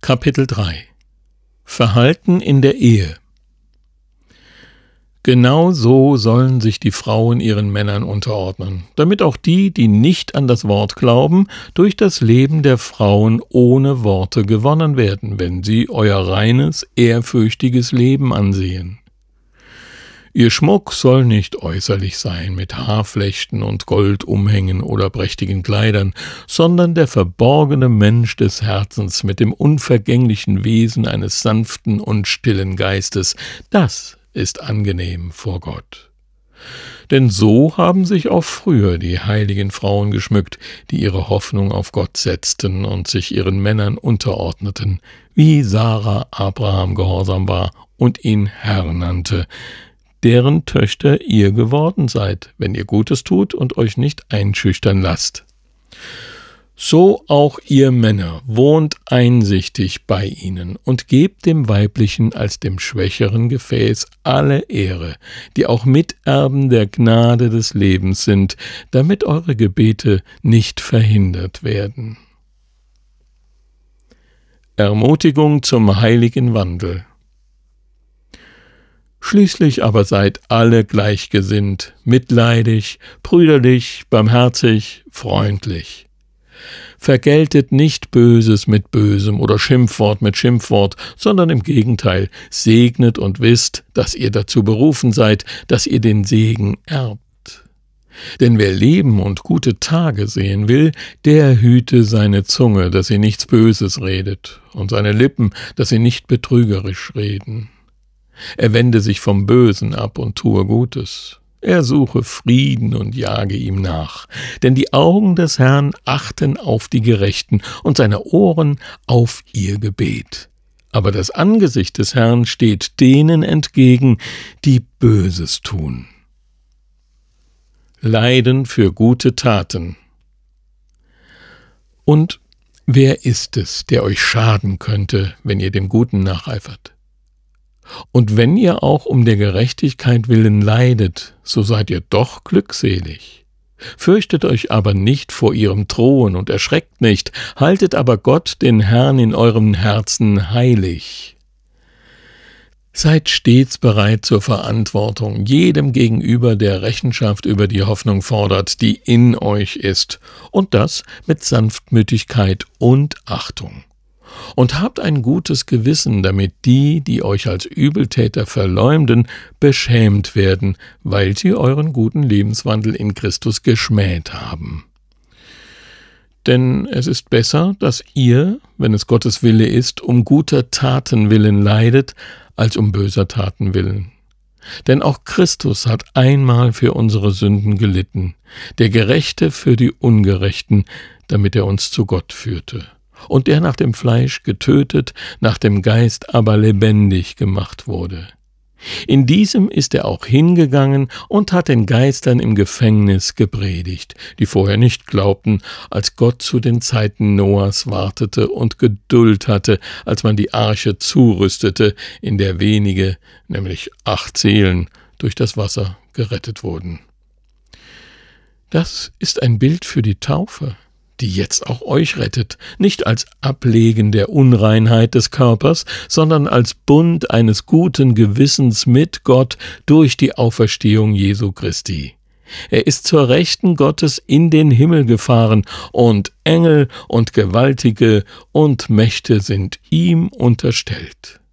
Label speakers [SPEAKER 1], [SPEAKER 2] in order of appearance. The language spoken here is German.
[SPEAKER 1] Kapitel 3 Verhalten in der Ehe. Genau so sollen sich die Frauen ihren Männern unterordnen, damit auch die, die nicht an das Wort glauben, durch das Leben der Frauen ohne Worte gewonnen werden, wenn sie euer reines, ehrfürchtiges Leben ansehen. Ihr Schmuck soll nicht äußerlich sein mit Haarflechten und Goldumhängen oder prächtigen Kleidern, sondern der verborgene Mensch des Herzens mit dem unvergänglichen Wesen eines sanften und stillen Geistes, das ist angenehm vor Gott. Denn so haben sich auch früher die heiligen Frauen geschmückt, die ihre Hoffnung auf Gott setzten und sich ihren Männern unterordneten, wie Sarah Abraham gehorsam war und ihn Herr nannte, deren Töchter ihr geworden seid, wenn ihr Gutes tut und euch nicht einschüchtern lasst. So auch ihr Männer, wohnt einsichtig bei ihnen und gebt dem Weiblichen als dem schwächeren Gefäß alle Ehre, die auch Miterben der Gnade des Lebens sind, damit eure Gebete nicht verhindert werden. Ermutigung zum heiligen Wandel. Schließlich aber seid alle gleichgesinnt, mitleidig, brüderlich, barmherzig, freundlich. Vergeltet nicht Böses mit Bösem oder Schimpfwort mit Schimpfwort, sondern im Gegenteil, segnet und wisst, dass ihr dazu berufen seid, dass ihr den Segen erbt. Denn wer Leben und gute Tage sehen will, der hüte seine Zunge, dass sie nichts Böses redet, und seine Lippen, dass sie nicht betrügerisch reden. Er wende sich vom Bösen ab und tue Gutes. Er suche Frieden und jage ihm nach. Denn die Augen des Herrn achten auf die Gerechten und seine Ohren auf ihr Gebet. Aber das Angesicht des Herrn steht denen entgegen, die Böses tun. Leiden für gute Taten. Und wer ist es, der euch schaden könnte, wenn ihr dem Guten nacheifert? Und wenn ihr auch um der Gerechtigkeit willen leidet, so seid ihr doch glückselig. Fürchtet euch aber nicht vor ihrem Thron und erschreckt nicht, haltet aber Gott, den Herrn, in eurem Herzen heilig. Seid stets bereit zur Verantwortung, jedem gegenüber, der Rechenschaft über die Hoffnung fordert, die in euch ist, und das mit Sanftmütigkeit und Achtung. Und habt ein gutes Gewissen, damit die, die euch als Übeltäter verleumden, beschämt werden, weil sie euren guten Lebenswandel in Christus geschmäht haben. Denn es ist besser, dass ihr, wenn es Gottes Wille ist, um guter Taten willen leidet, als um böser Taten willen. Denn auch Christus hat einmal für unsere Sünden gelitten, der Gerechte für die Ungerechten, damit er uns zu Gott führte. Und der nach dem Fleisch getötet, nach dem Geist aber lebendig gemacht wurde. In diesem ist er auch hingegangen und hat den Geistern im Gefängnis gepredigt, die vorher nicht glaubten, als Gott zu den Zeiten Noahs wartete und Geduld hatte, als man die Arche zurüstete, in der wenige, nämlich 8 Seelen, durch das Wasser gerettet wurden. Das ist ein Bild für die Taufe, die jetzt auch euch rettet, nicht als Ablegen der Unreinheit des Körpers, sondern als Bund eines guten Gewissens mit Gott durch die Auferstehung Jesu Christi. Er ist zur Rechten Gottes in den Himmel gefahren, und Engel und Gewaltige und Mächte sind ihm unterstellt.